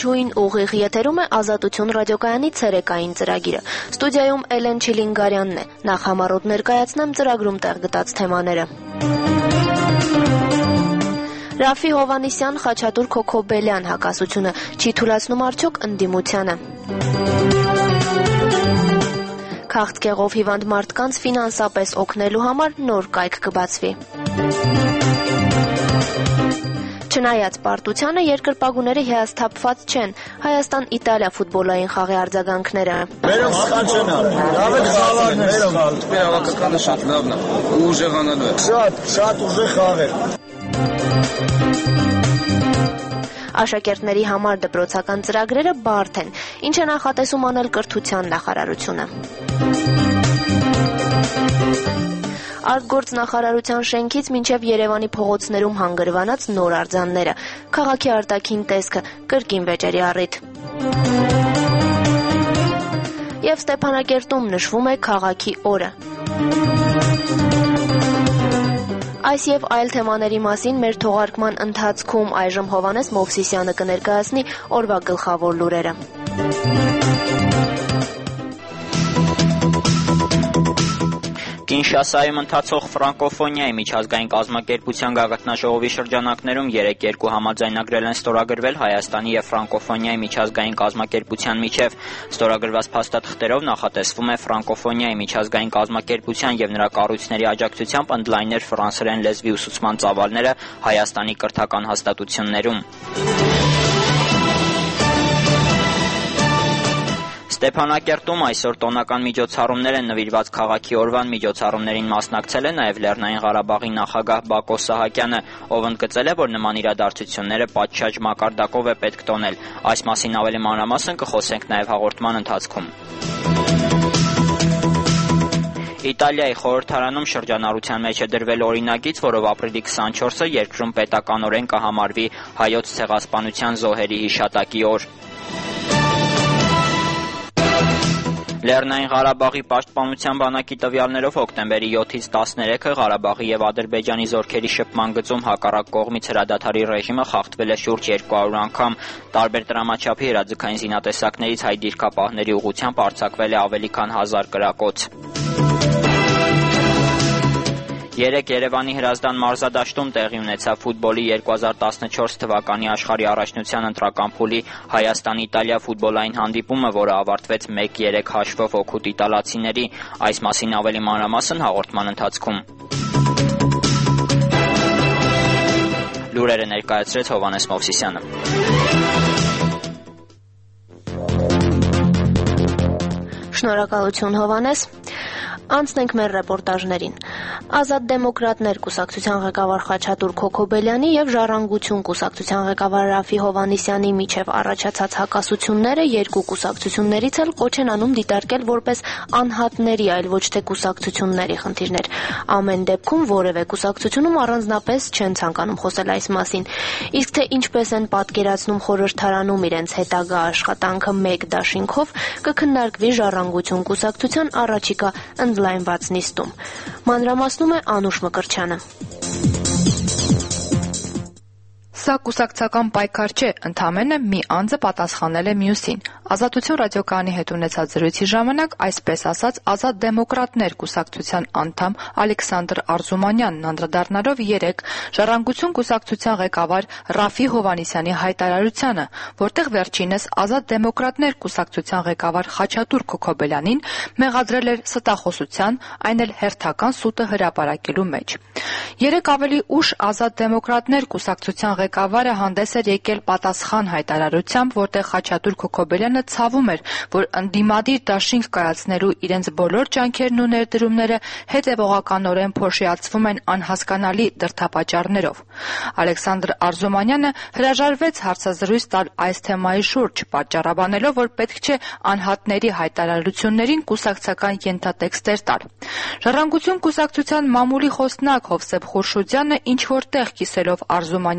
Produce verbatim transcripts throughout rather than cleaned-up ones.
Ողջույն, ուղիղ եթերում է Ազատություն ռադիոկայանի ցերեկային ծրագիրը։ Ստուդիայում Էլեն Չիլինգարյանն է։ Նախ համառոտ ներկայացնեմ ծրագրում տեղ գտած թեմաները։ Ռաֆի Հովհաննիսյան, Խաչատուր Քոքոբելյան հակասությունը չի թուլացնում արդյոք ընդդիմությանը։ Քաղցկեղով հիվանդ մարդկանց ֆինանսապես օգնելու համար նոր կայք կբացվի։ Չնայած պարտությանը երկրպագուները հիասթափված չեն։ Հայաստան-Իտալիա ֆուտբոլային խաղի արձագանքները։ Մերոնք սխալ չեն արել։ Լավ է խաղալն է, մերոնք։ Հավաքականը շատ լավն է, ուժեղանալու է։ Շատ, շատ ուժեղ խաղ է։ Աշակերտների համար դպրոցական ծրագրերը բարդ են, ինչ է նախատեսում անել կրթության նախարարությունը։ Արտգործնախարարության շենքից մինչև Երևանի փողոցներում հանգրվանած նոր արձանները, քաղաքի արտաքին տեսքը, կրկին վեճերի առիթ։ Եվ Ստեփանակերտում նշվում է քաղաքի օրը։ Այս եւ այլ թեմաների մասին մեր թողարկման ընթացքում այժմ Հովհաննես Մովսիսյանը կներկայացնի օրվա գլխավոր լուրերը։ Կինշասայում ընթացող ֆրանկոֆոնիայի միջազգային կազմակերպության գագաթնաժողովի շրջանակներում երեկ երկու համաձայնագրեր են ստորագրվել Հայաստանի եւ Ֆրանկոֆոնիայի միջազգային կազմակերպության միջև։ Ստորագրված փաստաթղթերով նախատեսվում է Ֆրանկոֆոնիայի միջազգային կազմակերպության եւ նրա կառույցների աջակցությամբ ընդլայնել ֆրանսերեն լեզվի ուսուցման ծավալները Հայաստանի կրթական հաստատություններում։ Ստեփանակերտում այսօր տոնական միջոցառումներ են նվիրված քաղաքի օրվան։ Միջոցառումներին մասնակցել է նաև Լեռնային Ղարաբաղի նախագահ Բակո Սահակյանը, ով ընդգծել է, որ նման իրադարձությունները պատշաճ մակարդակով է պետք տոնել։ Այս մասին ավելի մանրամասն կխոսենք նաև հաղորդման ընթացքում։ Իտալիայի խորհրդարանում շրջանառության մեջ է դրվել օրինագիծ, որով ապրիլի քսանչորսը երկրում պետականորեն կհամարվի հայոց ցեղասպանության զոհերի հիշատակի օր։ Լեռնային Ղարաբաղի պաշտպանության բանակի տվյալներով հոկտեմբերի յոթից տասներեքը Ղարաբաղի եւ Ադրբեջանի զորքերի շփման գծում հակառակ կողմից հրադադարի ռեժիմը խախտվել է շուրջ երկու հարյուր անգամ։ Տարբեր տրամաչափի հրաձգային զինատեսակներից հայ դիրքապահների ուղղությամբ արձակվել է ավելի քան հազար կրակոց։ Երեկ Երևանի Հրազդան մարզադաշտում տեղի ունեցավ ֆուտբոլի երկու հազար տասնչորս թվականի աշխարհի առաջնության ընտրական փուլի Հայաստան-Իտալիա ֆուտբոլային հանդիպումը, որը ավարտվեց մեկ երեք հաշվով օգուտ իտալացիների։ Այս մասին ավելի մանրամասն հաղորդման ընթացքում։ Լուրերը ներկայացրեց Հովհաննես Մովսիսյանը։ Շնորհակալություն Հովհաննես։ Անցնենք մեր ռեպորտաժներին։ Ազատ դեմոկրատներ կուսակցության ղեկավար Խաչատուր Քոքոբելյանի եւ Ժառանգություն կուսակցության ղեկավար Ռաֆի Հովհաննիսյանի միջև առաջացած հակասությունները երկու կուսակցություններից էլ կոչ են անում դիտարկել որպես անհատների, այլ ոչ թե կուսակցությունների խնդիրներ։ Ամեն դեպքում որևէ կուսակցությունում առանձնապես չեն ցանկանում խոսել այս մասին։ Իսկ թե ինչպես են պատկերացնում խորհրդարանում իրենց հետագա աշխատանքը մեկ դաշինքով, կքննարկվի Ժառանգություն կուսակցության առաջիկա ընդլայնված նիստում։ Մանրամասնում է Անուշ Մկրտչյանը։ Սա կուսակցական պայքար չէ, ընդամենը մի անձը պատասխանել է մյուսին։ Ազատություն ռադիոկայանի հետ ունեցած զրույցի ժամանակ այսպես ասաց Ազատ դեմոկրատներ կուսակցության անդամ Ալեքսանդր Արզումանյանն անդրադառնալով երեկ Ժառանգություն կուսակցության ղեկավար Ռաֆի Հովհաննիսյանի հայտարարությանը, որտեղ վերջինս Ազատ դեմոկրատներ կուսակցության ղեկավար Խաչատուր Քոքոբելյանին մեղադրել էր ստախոսության, այն էլ հերթական սուտը հրապարակելու մեջ։ Երեկ ավելի ուշ Ազատ դեմոկրատներ կուսակցության ղեկավարը հանդես էր եկել պատասխան հայտարարությամբ, որտեղ Խաչատուր Քոքոբելյանը ցավում էր, որ ընդդիմադիր դաշինք կայացնելու իրենց բոլոր ջանքերն ու ներդրումները հետևողականորեն փոշիացվում են անհասկանալի դրդապատճառներով։ Ալեքսանդր Արզումանյանը հրաժարվեց հարցազրույց տալ այս թեմայի շուրջ, պատճառաբանելով, որ պետք չէ անհատների հայտարարություններին կուսակցական ենթատեքստեր տալ։ Ժառանգություն կուսակցության մամուլի խոսնակ Հովսեփ Խուրշուդյանը ինչ-որ տեղ կիսելով Արզումանյանի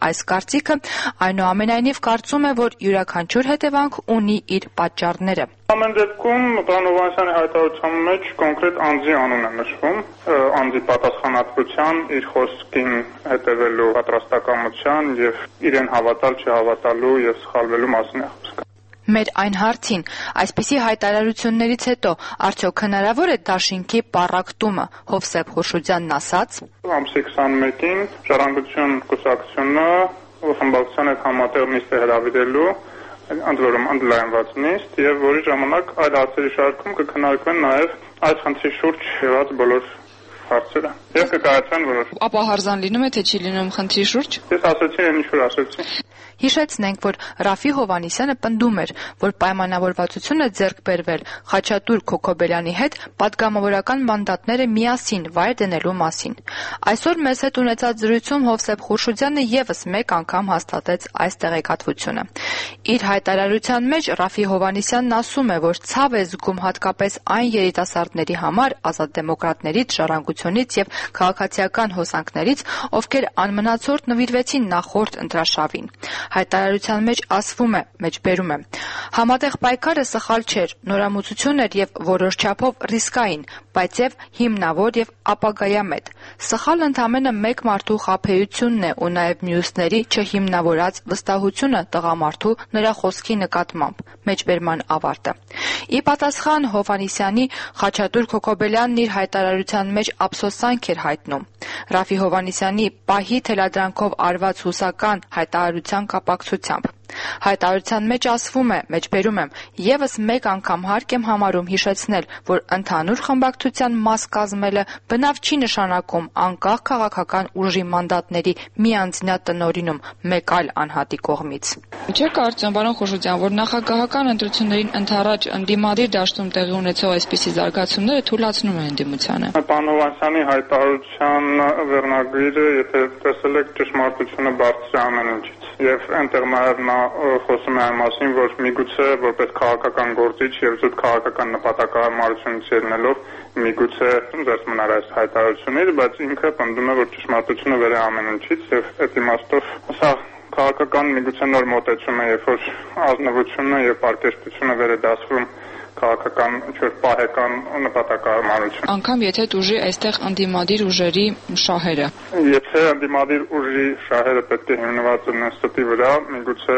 այս կարծիքը, այնուամենայնիվ կարծում է, որ յուրաքանչյուր հետևանք ունի իր պատճառները։ Ամեն դեպքում պարոն Հովհաննիսյանի հայտարարության մեջ կոնկրետ անձի անուն է նշվում, անձի պատասխանատվության, իր խոսքին հետևելու պատրաստակամության եւ իրեն հավատալ, չհավատալու եւ սխալվելու մասին է խոսքը։ Մեր այն հարցին, այսպիսի հայտարարություններից հետո արդյոք հնարավոր է դաշինքի պառակտումը, Հովսեփ Խուրշուդյանն ասաց. Ամսի քսանմեկին Ժառանգություն կուսակցությունը խմբակցության հետ համատեղ նիստ է հրավիրելու, ընդ որում ընդլայնված նիստ, եւ որի ժամանակ այդ հարցերի շարքում կքննարկվեն նաեւ այս խնդրի շուրջ եղած բոլոր հարցերը եւ կկայացվեն որոշ։ Ապա հարզան լինում է, թե չի լինում խնդրի շուրջ։ Ես ասացի, ինչ որ ասացի։ Հիշեցնենք, որ Ռաֆի Հովհաննիսյանը պնդում էր, որ պայմանավորվածություն է ձեռք բերվել Խաչատուր Քոքոբելյանի հետ պատգամավորական մանդատները միասին վայր դնելու մասին։ Այսօր մեզ հետ ունեցած զրույցում Հովսեփ Խուրշուդյանը եւս մեկ անգամ հաստատեց այս տեղեկատվությունը։ Իր հայտարարության մեջ Ռաֆի Հովհաննիսյանն ասում է, որ ցավ է զգում հատկապես այն երիտասարդների համար ազատ դեմոկրատներից, ժառանգությունից եւ քաղաքացիական հոսանքներից, ովքեր անմնացորդ նվիրվեցին նախորդ ընտրաշավին։ Հայտարարության մեջ ասվում է, մեջբերում է. Համատեղ պայքարը սխալ չէր, նորամուծություն էր եւ որոշ չափով ռիսկային, բայց եւ հիմնավոր եւ ապագայամետ։ Սխալ ընդամենը մեկ մարդու խաբեությունն է ու նաեւ մյուսների չհիմնավորած վստահությունը տղամարդու նրա խոսքի նկատմամբ։ Մեջբերման ավարտը։ Ի պատասխան Հովհաննիսյանի Խաչատուր Քոքոբելյանն իր հայտարարության մեջ ափսոսանք էր հայտնում։ Ռաֆի Հովհաննիսյանի պահի թելադրանքով արված հուսական հայտարարության կապակցությամբ։ Հայտարարության մեջ ասվում է, մեջբերում եմ, եւս մեկ անգամ հարկ եմ համարում հիշեցնել, որ ընդհանուր խմբակցության մաս կազմելը բնավ չի նշանակում անկախ քաղաքական ուժի մանդատների միանձնյա տնօրինում մեկ այլ անհատի կողմից։ Չէ՞ կարծում, պարոն Խուրշուդյան, որ նախագահական ընտրություններին ընդառաջ ընդդիմադիր դաշտում տեղի ունեցող այսպիսի զարգացումները թույլատնում են ընդդիմությանը։ Պարոն Հովհաննիսյանի հայտարարության վերնագրերը, եթե տեսել եք, ճշմարտությունը բարձր է ամեն ինչից։ Եվ այնտեղ նաև նա խոսում է այն մասին, որ միգուցե որպես քաղաքական գործիչ եւ զուտ քաղաքական նպատակահարմարությունից ելնելով միգուցե դες մնար այս հայտարարությունները, բայց ինքը պնդում է, որ ճշմարտությունը վեր է ամեն ինչից եւ այդ իմաստով սա քաղաքական միգուցե նոր մոտեցում է, երբ որ ազնվությունը եւ պարկեշտությունը վեր է դասվում քաղաքական ինչ-որ պահեկան նպատակահարմարություն։ Անկամ եթե դուժի այստեղ ընդդիմադիր ուժերի շահերը։ Եթե ընդդիմադիր ուժի շահերը պետք է հիմնված լինեն ստի վրա, միգուցե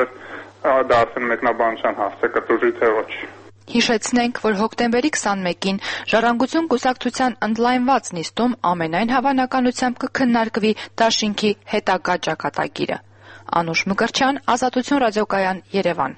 դա արդեն մեկնաբանության հարց է, կտուժի թե ոչ։ Հիշեցնենք, որ հոկտեմբերի քսանմեկին Ժառանգություն կուսակցության ընդլայնված նիստում ամենայն հավանականությամբ կքննարկվի դաշինքի հետագա ճակատագիրը։ Անուշ Մկրտչյան, Ազատություն ռադիոկայան, Երևան։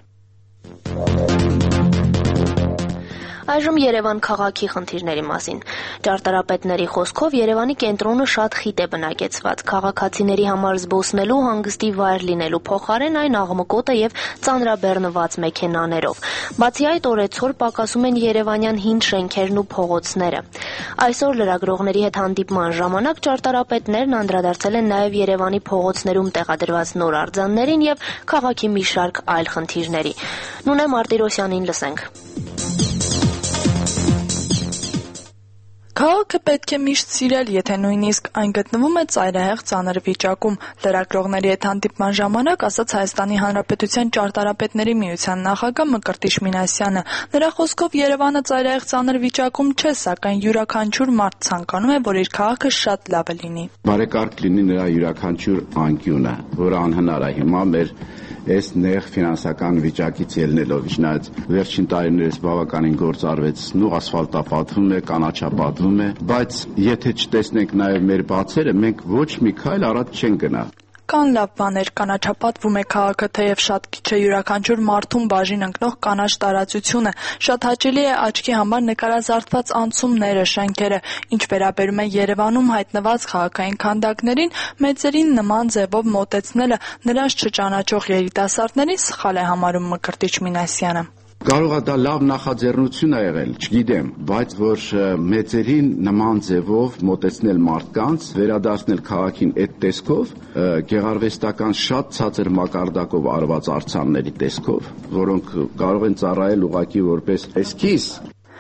Այժմ Երևան քաղաքի խնդիրների մասին։ Ճարտարապետների խոսքով Երևանի կենտրոնը շատ խիտ է բնակեցված։ Քաղաքացիների համար զբոսնելու, հանգստի վայր լինելու փոխարեն այն աղմկոտ է եւ ծանրաբեռնված մեքենաներով։ Բացի այդ, օրեցօր պակասում են երևանյան հին շենքերն ու փողոցները։ Այսօր լրագրողների հետ հանդիպման ժամանակ ճարտարապետներն անդրադարձել են նաեւ Երևանի փողոցներում տեղադրված նոր արձաններին եւ քաղաքի մի շարք այլ խնդիրների։ Նունե Մարտիրոսյանին լսենք։ Քաղաքը պետք է միշտ սիրել, եթե նույնիսկ այն գտնվում է ծայրահեղ ծանր վիճակում։ Լրագրողների հետ հանդիպման ժամանակ ասաց Հայաստանի Հանրապետության ճարտարապետների միության նախագահ Մկրտիչ Մինասյանը։ Նրա խոսքով Երևանը ծայրահեղ ծանր վիճակում չէ, սակայն յուրաքանչյուր մարդ ցանկանում է, որ իր քաղաքը շատ լավը լինի։ Բարեկարգ լինի նրա յուրաքանչյուր անկյունը, որը անհնար է հիմա մեր այս նեղ ֆինանսական վիճակից ելնելով, չնայած վերջին տարիներս բավականին գործ արվեցնու, ասֆալտապատվում է, կանաչապատվում է, բայց եթե չտեսնենք նաև մեր բացերը, մենք ոչ մի քայլ առաջ չենք գնա։ Կան լավ բաներ, կանաչապատվում է քաղաքը, թեև շատ քիչ է յուրաքանչյուր մարդուն բաժին ընկնող կանաչ տարածությունը, շատ հաճելի է աչքի համար նկարազարդված անցումները, շենքերը, ինչ վերաբերում է Երևանում հայտնված քաղաքային քանդակներին, մեծերին նման ձևով մոտեցնելը նրանց չճանաչող երիտասարդներին սխալ է համարում Մկրտիչ Մինասյանը։ Կարող է դա լավ նախաձեռնություն է եղել, չգիտեմ, բայց որ մեծերին նման ձևով մոտեցնել մարդկանց, վերադարձնել քաղաքին այդ տեսքով, գեղարվեստական շատ ցածր մակարդակով արված արձանների տեսքով, որոնք կարող են ծառայել ուղղակի որպես էսքիզ։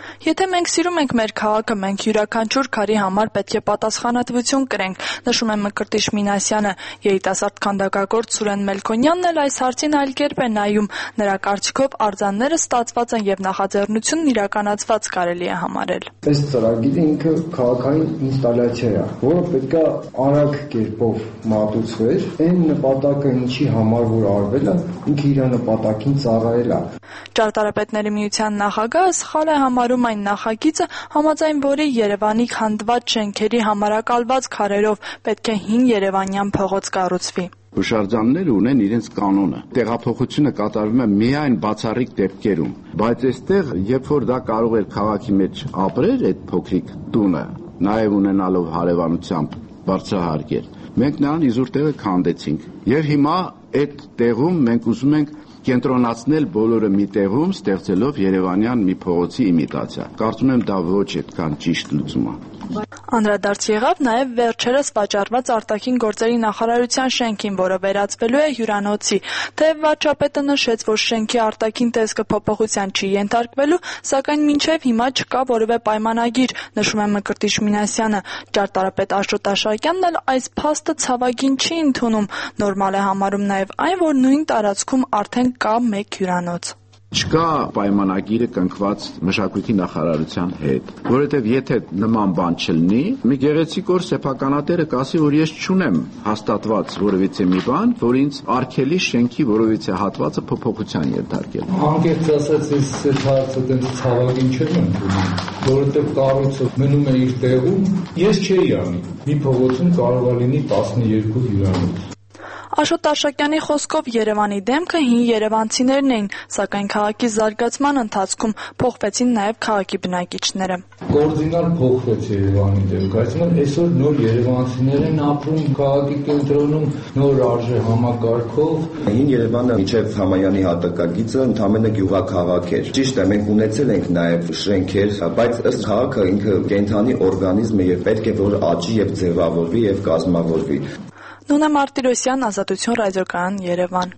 Եթե մենք սիրում ենք մեր քաղաքը, մենք յուրաքանչյուր քարի համար պետք է պատասխանատվություն կրենք, նշում է Մկրտիչ Մինասյանը։ Երիտասարդ քանդակագործ Սուրեն Մելքոնյանն էլ այս հարցին այլ կերպ է նայում։ Նրա կարծիքով արձանները ստացված են եւ նախաձեռնությունն իրականացված կարելի է համարել։ Այս ծրագիրը ինքը քաղաքային ինստալացիա է, որը պետք է արագ կերպով մատուցվեր, այն նպատակը ինչի համար որ արվել է, ինքը իր նպատակին ծառայել է։ Ճարտարապետների միության նախագահը սխալ է համարում այն նախագիծը, համաձայն որի Երևանի քանդված շենքերի համարակալված քարերով պետք է հին Երևանյան փողոց կառուցվի։ Հուշարձանները ունեն իրենց կանոնը։ Տեղափոխությունը կատարվում է միայն բացառիկ դեպքերում, բայց այստեղ, երբ որ դա կարող էր քաղաքի մեջ ապրել այդ փոքրիկ տունը, նաև ունենալով հարևանությամբ բարձրահարկեր, մենք նրան իզուր տեղը քանդեցինք։ Եվ հիմա այդ տեղում մենք ուզում ենք կենտրոնացնել բոլորը մի տեղում, ստեղծելով Երևանյան մի փողոցի իմիտացիա։ Կարծում եմ դա ոչ այդքան ճիշտ լուծում է։ Անդրադարձ եղավ նաև վերջերս վաճառված արտաքին գործերի նախարարության շենքին, որը վերածվելու է հյուրանոցի։ Թեև վարչապետը նշեց, որ շենքի արտաքին տեսքը փոփոխության չի ենթարկվելու, սակայն մինչև հիմա չկա որևէ պայմանագիր, նշում է Մկրտիչ Մինասյանը։ Ճարտարապետ Աշոտ Աշակյանն էլ այս փաստը ցավագին չի ընդունում։ Նորմալ է համարում նաև այն, որ նույն տարածքում արդեն կա մեկ հյուրանոց։ Չկա պայմանագիրը կնքված մշակույթի նախարարության հետ, որովհետև եթե նման բան չլինի, մի գեղեցիկ օր սեփականատերը կասի, որ ես չունեմ հաստատված որևիցե մի բան, որ ինձ արգելի շենքի որևիցե հատվածը փոփոխության ենթարկել։ Անկեղծ ասած, ես այդ հարցը դեռ ցավագին չեմ ընդունում, որովհետև կառույցը մնում է իր տեղում, ես չէի անի։ Մի փողոցում կարող է լինի տասներկու հյուրանոց։ Աշոտ Աշակյանի խոսքով Երևանի դեմքը հին երևանցիներն էին, սակայն քաղաքի զարգացման ընթացքում փոխվեցին նաև քաղաքի բնակիչները։ Կորդինալ փոխվեց Երևանի դեմքը, այսինքն այսօր նոր երևանցիներ են ապրում քաղաքի կենտրոնում, նոր արժե համակարգով։ Հին Երևանը մինչև Համայանի հատակագիծը ընդամենը գյուղաքաղաք էր։ Ճիշտ է, մենք ունեցել ենք նաև շենքեր, բայց ըստ քաղաքը ինքը կենթանի օրգանիզմ է եւ պետք է որ աճի եւ ձևավորվի եւ կազմավորվի։ Նունե Մարտիրոսյան, Ազատություն ռադիոկայան, Երևան։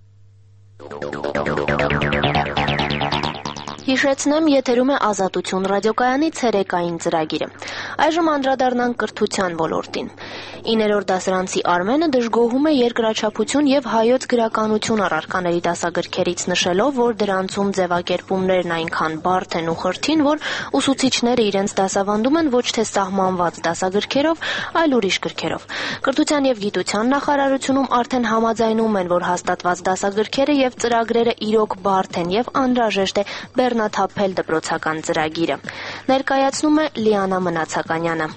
Հիշեցնեմ, եթերում է Ազատություն ռադիոկայանի ցերեկային ծրագիրը։ Այժմ անդրադառնանք կրթության ոլորտին։ իններորդ դասարանցի Արմենը դժգոհում է երկրաչափություն եւ հայոց գրականություն առարկաների դասագրքերից, նշելով, որ դրանցում ձևակերպումներն այնքան բարդ են ու խրթին, որ ուսուցիչները իրենց դասավանդում են ոչ թե սահմանված դասագրքերով, այլ ուրիշ գրքերով։ Կրթության եւ գիտության նախարարությունում արդեն համաձայնում են, որ հաստատված դասագրքերը եւ ծրագրերը իրոք բարդ են եւ անհրաժեշտ է բեռնաթափել դպրոցական ծրագիրը։ Ներկայացնում է Լիանա Մնացականյանը։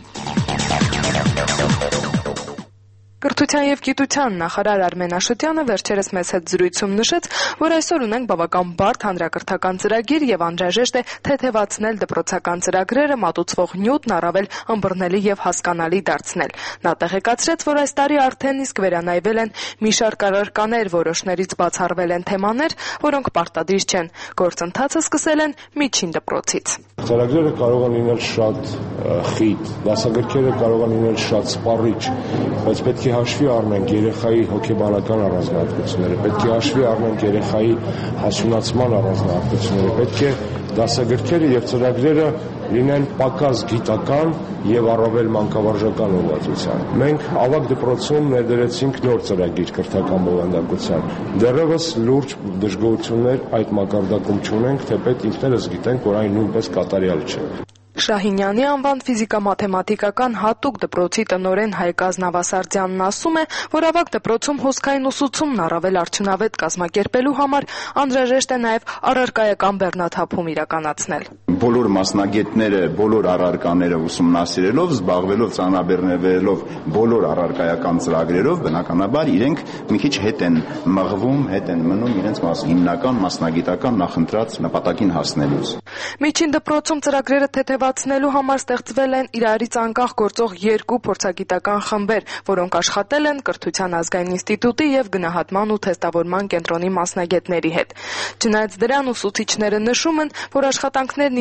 Կրթության եւ գիտության նախարար Արմեն Աշոտյանը վերջերս մեծ հետ զրույցում նշեց, որ այսօր ունենք բավական բարդ հանրակրթական ծրագիր եւ անհրաժեշտ է թեթևացնել դպրոցական ծրագրերը, մատուցվող նյութն առավել ըմբռնելի եւ հասկանալի դարձնել։ Նա տեղեկացրեց, որ այս տարի արդեն իսկ վերանայվել են մի շարք առարկաներ, որոշներից բացառվել են թեմաներ, որոնք պարտադիր չեն։ Գործընթացը սկսել են միջին դպրոցից։ Ծրագրերը կարող են լինել շատ խիտ, դասագրքերը կարող են լինել շատ սպառիչ, բայց պետք է հաշվի առնենք երեխայի հոգեբանական առանձնահատկությունները, պետք է հաշվի առնենք երեխայի հասունացման առանձնահատկությունները, պետք է դասագրքերը եւ ծրագրերը լինեն պակաս գիտական եւ առավել մանկավարժական ուղղվածության։ Մենք ավագ դպրոցում ներդրեցինք նոր ծրագիր կրթական բովանդակության։ Դեռևս լուրջ դժգոհություններ այդ մակարդակում չունենք, թեպետ ինքներս գիտենք, որ այն նույնպես կատարյալ չէ։ Շահինյանի անվան ֆիզիկա-մաթեմատիկական հատուկ դպրոցի տնօրեն Հայկ Ազնավասարդյանն ասում է, որ ավագ դպրոցում հոսքային ուսուցումն առավել արդյունավետ կազմակերպելու համար անհրաժեշտ է նաև առարկայական բեռնաթափում իրականացնել։ Բոլոր մասնագետները, բոլոր առարկաները ուսումնասիրելով, զբաղվելով, ծանրաբեռնվելով բոլոր առարկայական ծրագրերով, բնականաբար իրենք մի քիչ հետ են մղվում, հետ են մնում իրենց հիմնական մասնագիտական նախընտրած նպատակին հասնելուց։ Միջին դպրոցում ծրագրերը թեթևացնելու համար ստեղծվել են իրարից անկախ գործող երկու փորձագիտական խմբեր, որոնք աշխատել են Կրթության ազգային ինստիտուտի եւ գնահատման ու թեստավորման կենտրոնի մասնագետների հետ։ Չնայած դրան, ուսուցիչները նշում են, որ աշխատանքներն ի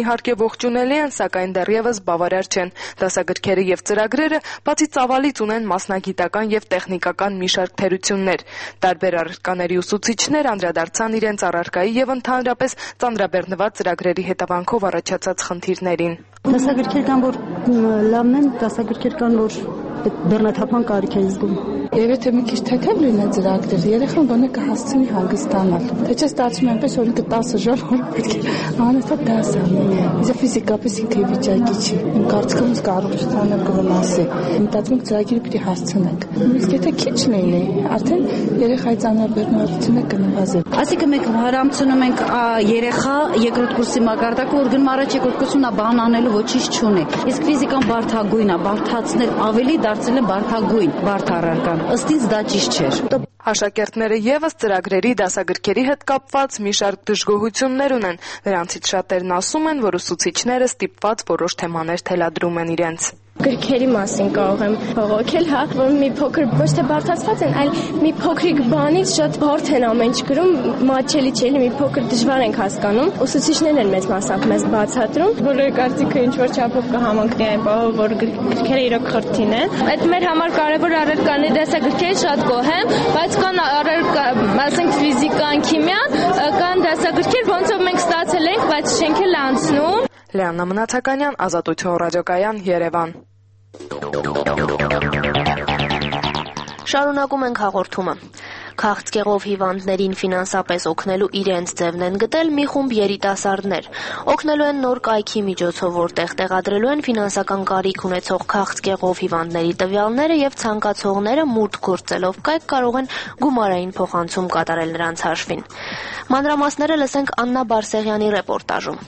իհարկե ողջունելի են, սակայն դեռևս բավարար չեն։ Դասագրքերը եւ ծրագրերը բացի ծավալից ունեն մասնագիտական եւ տեխնիկական մի շարք թերություններ։ Տարբեր առարկաների ուսուցիչներ անդրադարձան իրենց առարկայի եւ ընդհանրապես ծանրաբեռնված ծրագրերի հետևանքով առաջացած խնդիրներին։ Դասագրքեր կան, որ լավն են, դասագրքեր կան, որ բեռնաթափան կարիք է զգում։ Եվ եթե մի քիչ թեթև լինի ծրագրերը, երեխան բանը կհասցնի հանգստանալ։ Թե չէ ստացվում է այնպես, որ ինքը տասը ժամ որ պետք է անընդհատ դաս անի։ Իսկ ֆիզիկապես ինքը վիճակի չի։ Իմ կարծիքով կարողությունը կվնասի։ Մտածում եմ ծրագիրը պիտի հասցնենք։ Իսկ եթե քիչ լինի, արդեն երեխայի ծանրաբեռնվածությունը կնվազի։ Այսինքն մենք հարամցնում ենք երեխա երկրորդ կուրսի մակարդակը, որ գնում առաջ երկրորդ կուրսում նա բան անելու ոչինչ չունի։ Իսկ ֆիզիկան բարդագույն է, բարդացնել ավելի դարձել է բարդագույն, բարդ առարկան։ Ըստ ինձ դա ճիշտ չէր։ Աշակերտները եւս ծրագրերի դասագրքերի հետ կապված մի շարք դժգոհություններ ունեն։ Նրանցից շատերն ասում են, որ ուսուցիչները ստիպված որոշ թեմաներ թելադրում են իրենց։ Գրքերի մասին կարող եմ բողոքել, հա, որ մի փոքր ոչ թե բարդացված են, այլ մի փոքրիկ բանից շատ բարդ են ամեն ինչ գրում, մատչելի չէ, մի փոքր դժվար ենք հասկանում։ Ուսուցիչներն են մեծ մասամբ մեզ բացատրում, բոլորի կարծիքը ինչ որ չափով կհամընկնի այն բանը, որ գրքերը իրոք խրթին են։ Այդ մեր համար կարևոր առարկաների դասագրքերը շատ գոհ եմ, բայց կան առարկա, ասենք ֆիզիկան, քիմիան, կան դասագրքեր, ոնցով մենք ստացել ենք, բայց չենք էլ անցնում։ Լեանա Մնացականյան, Ազատություն ռադիոկայան, Երևան։ Շարունակում ենք հաղորդումը։ Քաղցկեղով հիվանդներին ֆինանսապես օգնելու իրենց ձևն են գտել մի խումբ երիտասարդներ։ Օգնելու են նոր կայքի միջոցով, որտեղ տեղադրելու են ֆինանսական կարիք ունեցող քաղցկեղով հիվանդների տվյալները եւ ցանկացողները մուտք գործելով կայք կարող են գումարային փոխանցում կատարել նրանց հաշվին։ Մանրամասները լսենք Աննա Բարսեղյանի ռեպորտաժում։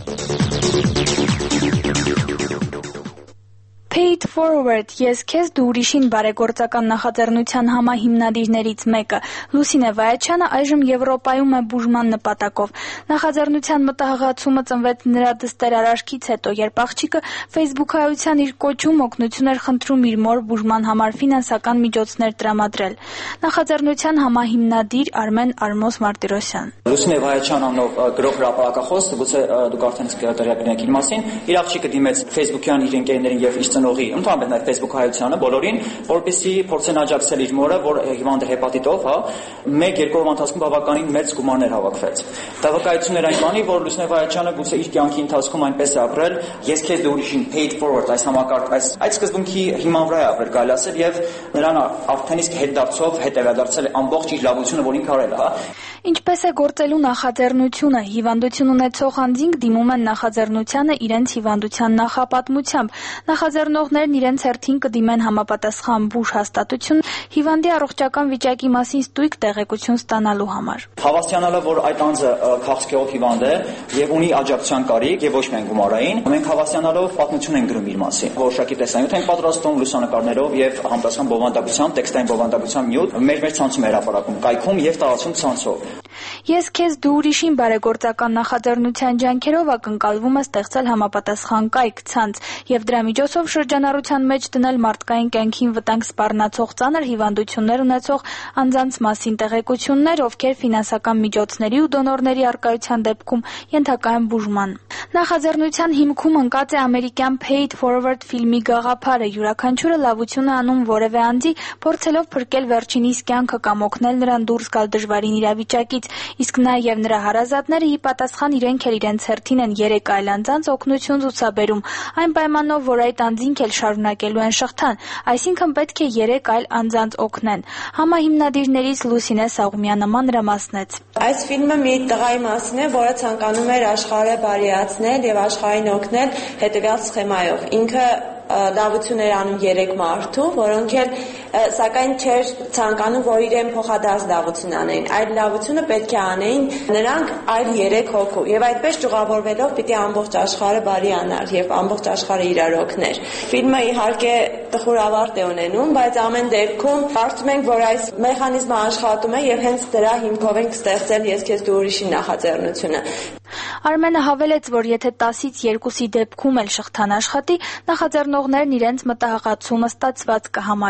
Paid Forward ես քեզ դու ուրիշին բարեգործական նախաձեռնության համահիմնադիրներից մեկը Լուսինե Վայաչյանը այժմ Եվրոպայում է բուժման նպատակով։ Նախաձեռնության մտահղացումը ծնվեց նրա դստեր արարքից հետո, երբ աղջիկը Facebook-այության իր կոչում օգնություն էր խնդրում իր մոր բուժման համար ֆինանսական միջոցներ տրամադրել։ Նախաձեռնության համահիմնադիր Արմեն Արմոս Մարտիրոսյան։ Լուսինե Վայաչյան անով գրող հրապարակախոս, գուցե դուք արդեն տեղյակ եք իր մասին, իր աղջիկը դիմեց Facebook-յան իր ընկերներին եւ իր ծնողի, ընդհանրապես նաև Facebook-հայությանը բոլորին, որպեսզի փորձեն աջակցել իր մորը, որ հիվանդ է հեպատիտով, հա, մեկ-երկու օրվա ընթացքում բավականին մեծ գումարներ հավաքվեց։ Դա վկայություն էր այն բանի, որ Լուսինե Վայաչյանը գուցե իր կյանքի ընթացքում այնպես է ապրել, ես քեզ դու ուրիշին paid forward այս համակարգ, այս այդ սկզբունքի հիման վրա է ապրել, կարելի ասել, եւ նրան արդեն իսկ հետդարձով հետևադարձել է ամբողջ իր լավությունը, որ ինքը արել է, հա։ Ինչպես է գործելու նախաձեռնությունը, հիվանդություն ունեցող անձինք դիմում են նախաձեռնությանը իրենց հիվանդության նախապատմությամբ։ Նախաձեռնողներն իրենց հերթին կդիմեն համապատասխան բուժ հաստատություն հիվանդի առողջական վիճակի մասին ստույգ տեղեկություն ստանալու համար։ Հավաստիանալը, որ այդ անձը քաղցկեղով հիվանդ է եւ ունի աջակցության կարիք եւ ոչ միայն գումարային, մենք հավաստիանալով պատմություն ենք գրում իր մասին։ Որոշակի տեսանյութ ենք պատրաստում լուսանկարներով եւ համապատասխան բովանդակությամբ, տեքստային բովանդակությամբ նյութ մեր մեր ցանցում է հրապարակում, կայքում եւ տարածում ցանցով։ Ես քեզ դու ուրիշին բարեգործական նախաձեռնության ջանքերով ակնկալվում է ստեղծել համապատասխան կայք ցանց եւ դրա միջոցով շրջանառության մեջ դնել մարդկային կյանքին վտանգ սպառնացող ծանր հիվանդություններ ունեցող անձանց մասին տեղեկություններ, ովքեր ֆինանսական միջոցների ու դոնորների առկայության դեպքում ենթակա են բուժման։ Նախաձեռնության հիմքում ընկած է ամերիկյան Paid Forward ֆիլմի գաղափարը։ Յուրաքանչյուրը լավություն է անում որևէ անձի, փորձելով փրկել վերջինիս կյանքը կամ օգնել նրան դուրս գալ դժվարին իրավիճակից, իսկ նա եւ նրա հարազատները ի պատասխան իրենք էլ իրենց հերթին են երեք այլ անձանց օգնություն ցուցաբերում, այն պայմանով, որ այդ անձինք էլ շարունակելու են շղթան, այսինքն պետք է երեք այլ անձանց օգնեն։ Համահիմնադիրներից Լուսինե Սաղումյանը մանրամասնեց։ Այս ֆիլմը մի տղայի մասին է, որը ցանկանում էր աշխարհը բարիացնել եւ աշխարհին օգնել հետեւյալ սխեմայով։ Ինքը լավություն էր անում երեք մարդու, որոնք էլ սակայն չէր ցանկանում, որ իրեն փոխադարձ լավություն անեին։ Այդ լավությունը պետք է անեին նրանք այլ երեք հոգու։ Եվ այդպես ճյուղավորվելով պիտի ամբողջ աշխարհը բարի անար եւ ամբողջ աշխարհը իրար օգներ։ Ֆիլմը իհարկե տխուր ավարտ է ունենում, բայց ամեն դեպքում կարծում ենք, որ այս մեխանիզմը աշխատում է եւ հենց դրա հիմքով ենք ստեղծել ես քեզ դու ուրիշի նախաձեռնությունը։ Արմենը հավելեց, որ եթե տասից երկուսի դեպքում էլ շղթան աշխատի, նախաձեռնողներն իրենց մտահղացումը ստացված կհամարեն։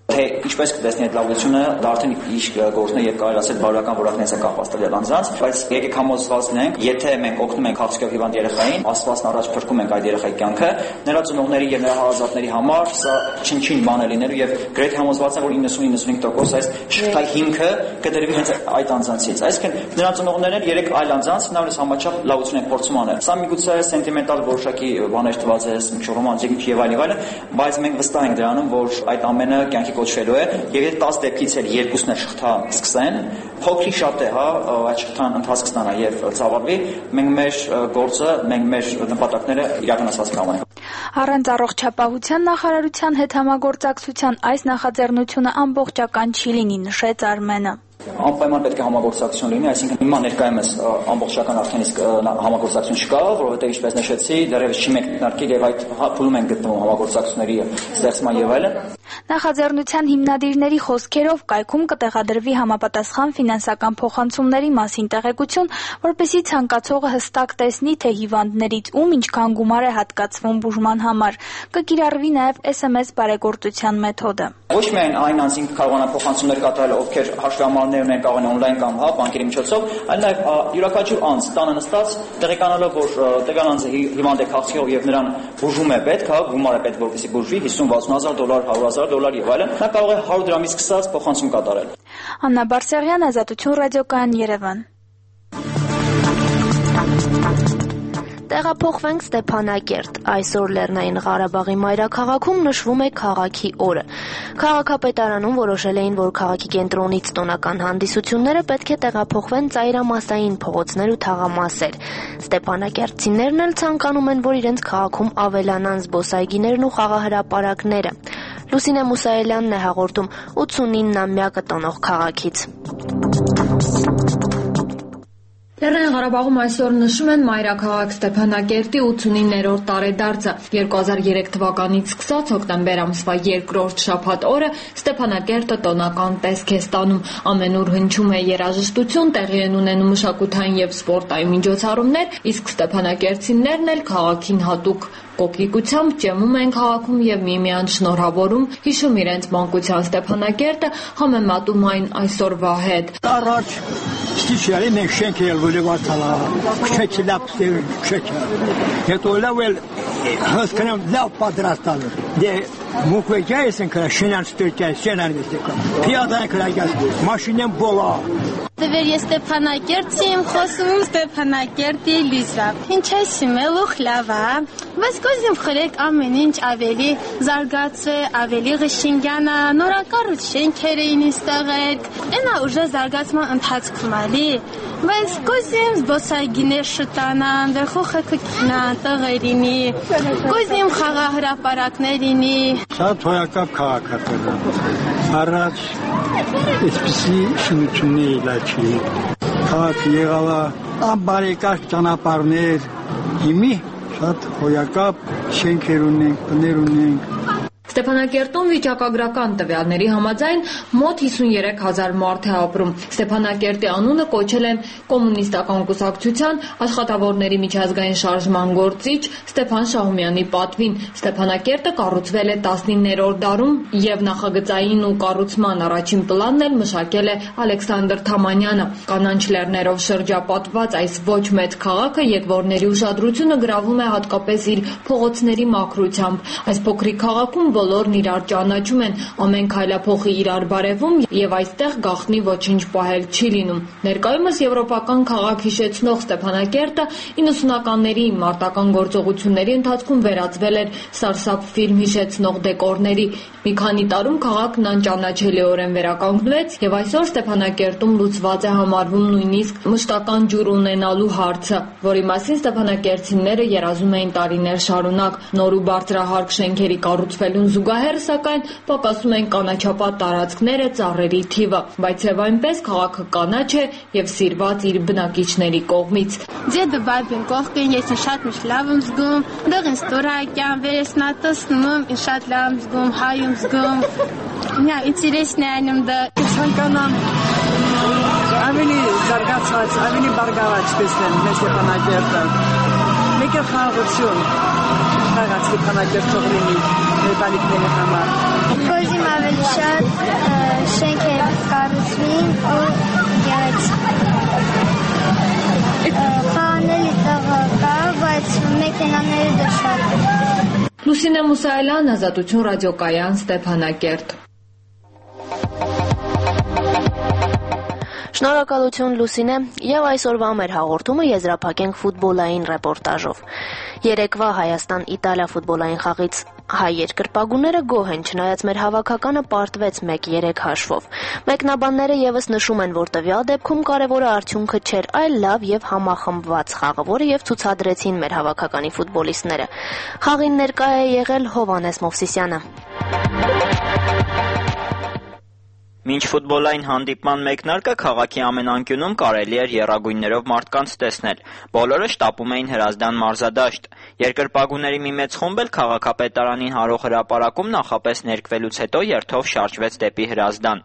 Թե ինչպես կտեսնի այդ լավությունը, դա արդեն իր գործն է եւ կարելի ասել բարոյական որակներից է կապված տվյալ անձանց, բայց եկեք համոզված լինենք, եթե մենք օգնում ենք քաղցկեղով հիվանդ երեխային, Աստվածն առաջ փրկում ենք այդ երեխայի կյանքը, նրա ծնողների եւ նրա հարազատների համար սա չնչին բան է լինելու եւ գրեթե համոզված եմ, որ իննսուն իննսունհինգ տոկոս այս շղթայի հիմքը կդրվի հենց այդ անձանցից։ Այսինքն նրա ծնողներն էլ երեք այլ անձանց հնարավորինս համաչափ լավություն են փորձում անել։ Սա միգուցե սենտիմենտալ որոշակի բաներ թվաց է, ռոմանտիկ եւ այլ եւ այլն, բայց մենք վստահ ենք դրանում, որ այդ ամենը կյանքի կոչվելու է եւ եթե տասը դեպքից էլ երկուսն է շղթա սկսեն, փոքրի շատ է, հա, այդ շղթան ընթացք ստանա եւ ծավալվի, մենք մեր գործը, մենք մեր նպատակները իրականացված կհամարենք։ Առանց առողջապահության նախարարության հետ համագործակցության այս նախաձեռնությունը ամբողջական չի լինի, նշեց Արմենը։ Անպայման պետք է համագործակցություն լինի, այսինքն հիմա ներկայումս ամբողջական արդեն իսկ համագործակցություն չկա, որովհետեւ ինչպես նշեցի, դեռևս չի մեկնարկել եւ այդ փուլում են գտնվում համագործակցությունների ստեղծման եւ այլն։ Նախաձեռնության հիմնադիրների խոսքերով կայքում կտեղադրվի համապատասխան ֆինանսական փոխանցումների մասին տեղեկություն, որպեսզի ցանկացողը հստակ տեսնի, թե հիվանդներից ում ինչքան գումար է հատկացվում բուժման համար։ Կկիրառվի նաեւ էս էմ էս բարեգործության մեթոդը։ Ոչ միայն այն անձին կարողանա փոխանցումներ կատարել, ովքեր հաշվամարներ ունեն կարող են օնլայն կամ հա բանկերի միջոցով, այլ նաեւ յուրաքանչյուր անձ տանը նստած տեղեկանալով, որ տվյալ անձը հիվանդ է քաղցկեղով եւ նրան բուժում է պետք, հա գումար է պետք, որպեսզի բուժվի հիսուն վաթսուն հազար դոլար, հարյուր հազար դոլար եւ այլն, նա կարող է հարյուր դրամից սկսած փոխանցում կատարել։ Աննա Բարսեղյան, Ազատություն ռադիոկայան, Երևան։ Տեղափոխվենք Ստեփանակերտ։ Այսօր Լեռնային Ղարաբաղի մայրաքաղաքում նշվում է քաղաքի օրը։ Քաղաքապետարանում որոշել էին, որ քաղաքի կենտրոնից տոնական հանդիսությունները պետք է տեղափոխվեն ծայրամասային փողոցներ ու թաղամասեր։ Ստեփանակերտցիներն էլ ցանկանում են, որ իրենց քաղաքում ավելանան զբոսայգիներն ու խաղահրապարակները։ Լուսինե Մուսայելյանն է հաղորդում ութսունիննամյակը տոնող քաղաքից։ Լեռնային Ղարաբաղում այսօր նշում են մայրաքաղաք Ստեփանակերտի ութսունիններորդ տարեդարձը։ երկու հազար երեք թվականից սկսած հոկտեմբեր ամսվա երկրորդ շաբաթ օրը Ստեփանակերտը տոնական տեսք է ստանում։ Ամենուր հնչում է երաժշտություն, տեղի են ունենում մշակութային եւ սպորտային միջոցառումներ, իսկ ստեփանակերտցիներն էլ քաղաքին հատուկ կոկիկությամբ ջեմում են քաղաքում եւ միմյանց շնորհավորում, հիշում իրենց մանկության Ստեփանակերտը, համեմատում այն այսօրվա հետ։ Առաջ Ստիչյալի մենք շենք էլ վոլևացալա, քչեքի լապսեր քչեքի։ Հետո լավ էլ հասկանամ լավ պատրաստալ։ Դե մուկվեջայս են կրա շենան ստուկյա, շենան դեստեկա։ Պիադան կրագաս, մաշինեն բոլա։ Դեր ես Ստեփանակերտի եմ խոսում Ստեփանակերտի լիզա։ Ինչ ասում եմ ուխ լավա։ Բայց կոզիմ խրեք ամեն ինչ ավելի զարգացե, ավելի ղշինգյանա, նորակառույց շենքեր էին ստեղել։ Այնա ուժը զարգացման ընթացքում ալի։ Բայց կոզիմ զբոսայգիներ շտանան, վերխոխը կքնան, տղերինի։ Կոզիմ խաղահրապարակներինի։ Շատ հոյակապ քաղաքացիական։ Առաջ այսպիսի շինություններ լաչի։ Քաղաք եղալա ամբարեկարգ ճանապարհներ, հիմի շատ հոյակապ շենքեր ունենք, տներ ունենք։ Ստեփանակերտում վիճակագրական տվյալների համաձայն մոտ հիսուներեք հազար մարդ է ապրում։ Ստեփանակերտի անունը կոչել են կոմունիստական կուսակցության աշխատավորների միջազգային շարժման գործիչ Ստեփան Շահումյանի պատվին։ Ստեփանակերտը կառուցվել է տասնիններորդ դարում եւ նախագծային ու կառուցման առաջին պլանն էլ մշակել է Ալեքսանդր Թամանյանը։ Կանանչ լեռներով շրջապատված այս ոչ մեծ քաղաքը եկվորների ուշադրությունը գրավում է հատկապես իր փողոցների մաքրությամբ։ Այս փոքրիկ քաղաքում բոլորն իրար ճանաչում են, ամեն քայլափոխի իրար բարևում եւ այստեղ գաղտնի ոչինչ պահել չի լինում։ Ներկայումս եվրոպական քաղաք հիշեցնող Ստեփանակերտը իննսունականների մարտական գործողությունների ընթացքում վերածվել էր սարսափ ֆիլմ հիշեցնող դեկորների։ Մի քանի տարում քաղաքն անճանաչելիորեն վերականգնվեց եւ այսօր Ստեփանակերտում լուծված է համարվում նույնիսկ մշտական ջուր ունենալու հարցը, որի մասին ստեփանակերտցիները երազում էին տարիներ շարունակ։ Նոր ու բարձրահարկ շենքերի կառուցվելուն զուգահեռ, սակայն պակասում են կանաչապատ տարածքները, ծառերի թիվը, բայց եւ այնպես քաղաքը կանաչ է եւ սիրված իր բնակիչների կողմից։ Դեդը բաբին կողքին ես շատ միշտ լավ եմ զգում, դեռ ինձ տորակյան վերեսնատսնում, ինձ շատ լավ եմ զգում, հայում զգում։ Նա ինտերեսնա անում դա ցանկանամ ավելի զարգացած, ավելի բարգավաճ տեսնեմ մեր Ստեփանակերտը։ Մեկ էլ խաղաղություն քաղաքի Ստեփանակերտ թող լինի մեծանիքների համար։ Փորձիմ ավելի շատ շենքեր կառուցվին ու գեղեցիկ։ Խանելի տեղը կա, բայց մեքենաները դեռ շատ են։ Լուսինե Մուսայելյան, Ազատություն ռադիոկայան, Ստեփանակերտ։ Շնորհակալություն Լուսինե, եւ այսօրվա մեր հաղորդումը եզրափակենք ֆուտբոլային ռեպորտաժով։ Երեկվա Հայաստան-Իտալիա ֆուտբոլային խաղից հայ երկրպագուները գոհ են, չնայած մեր հավաքականը պարտվեց մեկ երեք հաշվով։ Մեկնաբանները եւս նշում են, որ տվյալ դեպքում կարևորը արդյունքը չէր, այլ լավ եւ համախմբված խաղը, որը եւ ցուցադրեցին մեր հավաքականի ֆուտբոլիստները։ Խաղին ներկա է եղել Հովհաննես Մովսիսյանը։ Մինչ ֆուտբոլային հանդիպման մեկնարկը քաղաքի ամեն անկյունում կարելի էր եռագույններով մարդկանց տեսնել։ Բոլորը շտապում էին Հրազդան մարզադաշտ։ Երկրպագուների մի մեծ խումբ էլ քաղաքապետարանին հարող հրապարակում նախապես ներկվելուց հետո երթով շարժվեց դեպի Հրազդան։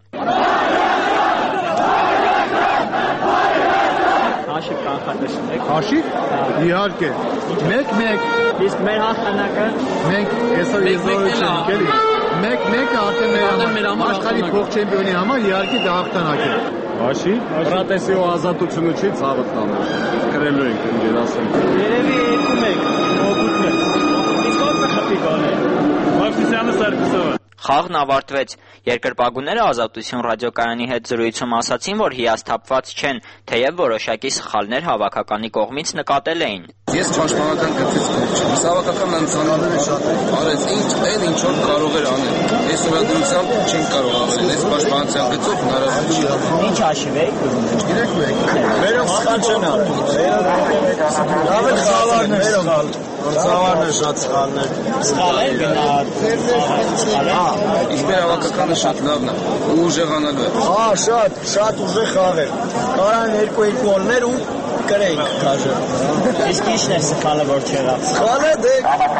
Հաշիվ կանխատեսում Հաշիվ։ Իհարկե։ մեկ-մեկ Իսկ մեր հաղթանակը մենք այսօր եզրություն ենք էլի։ Մեկ-մեկը արդեն մեր համար աշխարհի փոխ չեմպիոնի համար իհարկե դա հաղթանակ է։ Հաշիվ, Ռատեսի ու ազատությունը չի ցավը տանը։ Կրելու ենք ինձ ասեմ։ Երևի երկու մեկ, օգուտն է։ Իսկ ո՞րը խփի գալի։ Մովսիսյանը Սարգսովը։ Խաղն ավարտվեց։ Երկրպագուները Ազատություն ռադիոկայանի հետ զրույցում ասացին, որ հիասթափված չեն, թեև որոշակի սխալներ հավաքականի կողմից նկատել էին։ Ես պաշտպանական գծից կողմ չեմ։ Ես հավաքական անձանալու շատ արեց ինչ այն ինչ որ կարող էր անել։ Ես ուրախությամբ չեմ կարող անել։ Ես պաշտպանության գծով հնարավոր չի։ Ինչ հաշիվ է։ Գիտեք մեկ։ Վերով սխալ չեն անում։ Լավ է խաղալն է սխալ։ Խաղալն է շատ սխալներ։ Սխալ է գնահատ։ Իսկ մեր հավաքականը շատ լավն է։ Ու ուժեղանալու է։ Հա, շատ, շատ ուժեղ խաղ է։ Կարան երկու-երկու գոլներ ու կրենք քաշը։ Իսկ ի՞նչն է սխալը, որ չեղավ։ Սխալը դե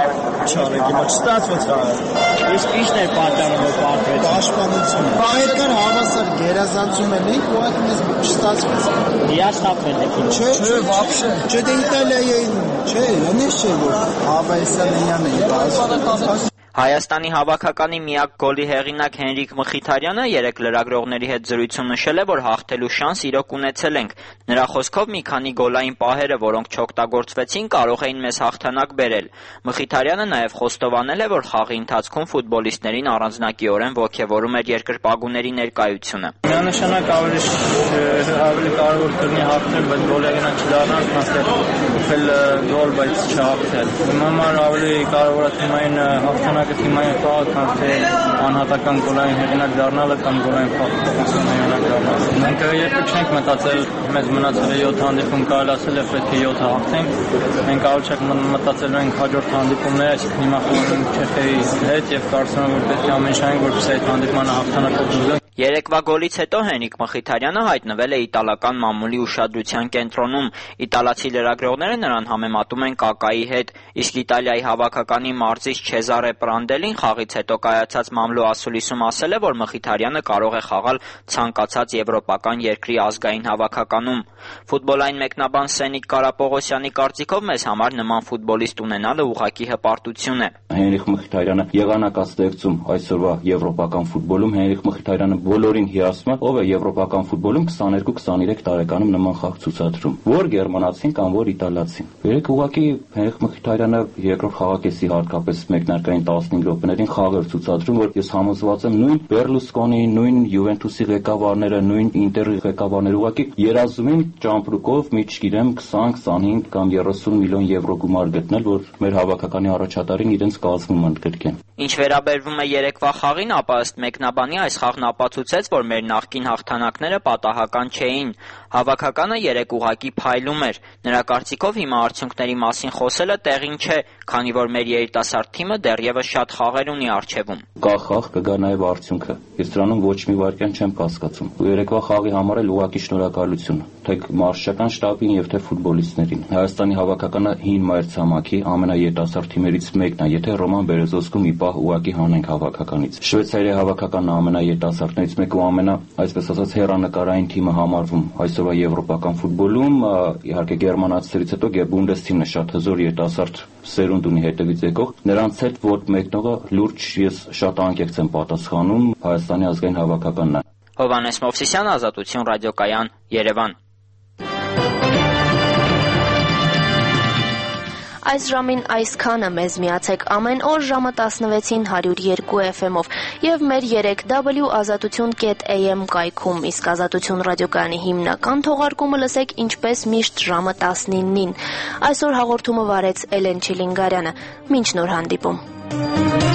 չարեք, հիմա չստացվեց խաղը։ Իսկ ի՞նչն է պատճառը, որ պարտվեց։ Պաշտպանությունը։ Պահեդկան հավասար գերազանցում են ենք, ու այդ մեզ չստացվեց։ Հիասթափվել եք։ Չէ, չէ, вообще։ Չէ, դե Իտալիայի, չէ, հենց չէ որ Ավայսյանյանն է բաց։ Հայաստանի հավաքականի միակ գոլի հեղինակ Հենրիկ Մխիթարյանը երեք լրագրողների հետ զրույցում նշել է, որ հաղթելու շանս իրոք ունեցել ենք։ Նրա խոսքով մի քանի գոլային պահերը, որոնք չօգտագործվեցին, կարող էին մեզ հաղթանակ բերել։ Մխիթարյանը նաև խոստովանել է, որ խաղի ընթացքում ֆուտբոլիստներին առանձնակիորեն ոգևորում էր երկրպագուների ներկայությունը։ Միանշանակ ավելի ավելի կարևոր կլինի հաղթել, բայց գոլի հեղինակ չդառնալ, քան գոլ, բայց չհաղթել։ Համար ավելի կարևոր է թիմային հաղթանակ թիմային խաղը կամ թե անհատական գոլային հեղինակ դառնալը կամ գոլային խաղացման հեղինակ դառնալը։ Մենք երբեք չենք մտածել մեզ մնացել է յոթ հանդիպում, կարելի ասել է պետք է յոթ հաղթենք։ Մենք ավելի չենք մտածել ենք հաջորդ հանդիպումները, այսինքն հիմա խաղում Չեխիայի հետ եւ կարծում եմ որ պետք է ամեն ինչ անենք, որպեսզի այդ հանդիպմանը հաղթանակով դուրս գանք։ Երեկվա գոլից հետո Հենրիկ Մխիթարյանը հայտնվել է իտալական մամուլի ուշադրության կենտրոնում։ Իտալացի լրագրողները նրան համեմատում են Կակայի հետ, իսկ Իտալիայի հավաքականի մարզիչ Չեզարե Պրանդելին խաղից հետո կայացած մամլո ասուլիսում ասել է, որ Մխիթարյանը կարող է խաղալ ցանկացած եվրոպական երկրի ազգային հավաքականում։ Ֆուտբոլային մեկնաբան Սենիկ Կարապողոսյանի կարծիքով մեզ համար նման ֆուտբոլիստ ունենալը ուղղակի հպարտություն է։ Հենրիկ Մխիթարյանը եղանակազդեցում այսօրվա եվրոպական ֆուտբոլում Հենրիկ Մխիթարյանը բոլորին հիասում է, ով է եվրոպական ֆուտբոլում քսաներկու քսաներեք տարեկանում նման խաղ ցուցադրում, որ գերմանացին կամ որ իտալացին։ Երեք ուղղակի Հենրիկ Մխիթարյանը երկրորդ խաղակեսի հատկապես մեկնարկային տասնհինգ րոպեներին խաղ էր ցուցադրում, որ ես համոզված եմ նույն Բերլուսկոնի, նույն Յուվենտուսի ղեկավարները, նույն Ինտերի ղեկավարները ուղղակի երազում են ճամպրուկով մի չգիտեմ քսան, քսանհինգ կամ երեսուն միլիոն եվրո գումար գտնել, որ մեր հավաքականի առաջատարին իրենց կազմում ընդգրկեն։ Ինչ վերաբերվում է երեկվա խաղին, ապա ըստ մեկնաբանի այս խաղն ապացուցեց, որ մեր նախկին հաղթանակները պատահական չէին։ Հավաքականը երեք ուղղակի փայլում էր։ Նրա կարծիքով հիմա արդյունքների մասին խոսելը տեղին չէ, քանի որ մեր երիտասարդ թիմը դեռևս շատ խաղեր ունի առջևում։ Կա խաղ, կգա նաև արդյունքը։ Ես դրանում ոչ մի վայրկյան չեմ կասկածում։ Ու երեկվա խաղի համար էլ ուղղակի շնորհակալություն թե մարզչական շտաբին եւ թե ֆուտբոլիստներին։ Հայաստանի հավաքականը հին մայրցամաքի ամենաերիտասարդ թիմերից մեկն է, եթե Ռոման Բերեզովսկու մի պահ ուղղակի հանենք հավաքականից։ Շվեյցարիայի հավաքականն ամենաերիտասարդներից մեկը ու ամենա, այսպես ասած, հեռանկարային թիմը համարվում։ Այսօր այսօրվա եվրոպական ֆուտբոլում, իհարկե գերմանացիներից հետո Բունդեսլիգան շատ հզոր երիտասարդ սերունդ ունի հետևից եկող, նրանց հետ որ մեկնողը լուրջ ես շատ անկեղծ եմ պատասխանում Հայաստանի ազգային հավաքականն է։ Հովհաննես Մովսիսյան, Ազատություն ռադիոկայան, Երևան։ Այս ժամին այսքանը, մեզ միացեք ամեն օր ժամը տասնվեցին հարյուր երկու էֆ էմով եւ մեր երեք w ազատություն կետ a m կայքում, իսկ Ազատություն ռադիոկայանի հիմնական թողարկումը լսեք ինչպես միշտ ժամը տասնինին։ Այսօր հաղորդումը վարեց Էլեն Չիլինգարյանը։ Մինչ նոր հանդիպում։